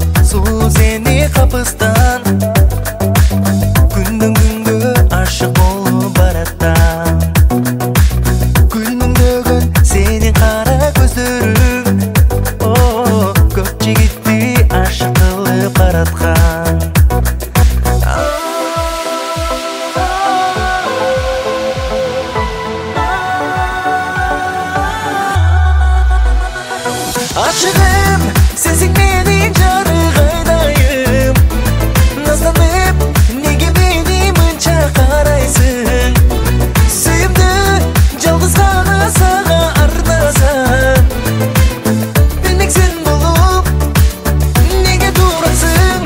суу сени капыстан күндөн күнгө ашык болуп бараттам күлмүңдөгөн сенин кара көздөрүң көп жигитти ашык кылып бараткан Aşığım sensin benim jarıgaydaym Nazlanıp nege beni mınça karaysın Suyumdu жалгыз gana sağa arnasan Bilmeksin bulup nege durasın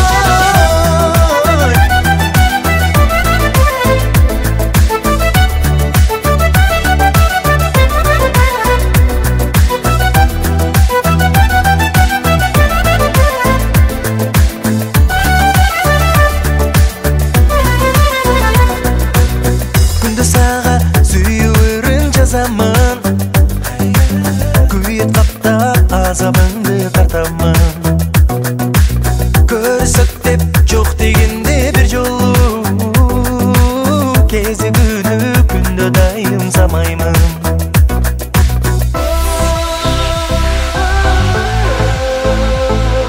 Sağa süyürün жазамын Kuyet kaптап азабыңды тартамын Көрсөк деп жок дегенде бир жолу Кези күнү күндө дайым самаймын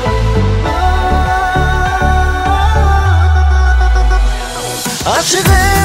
Aşığım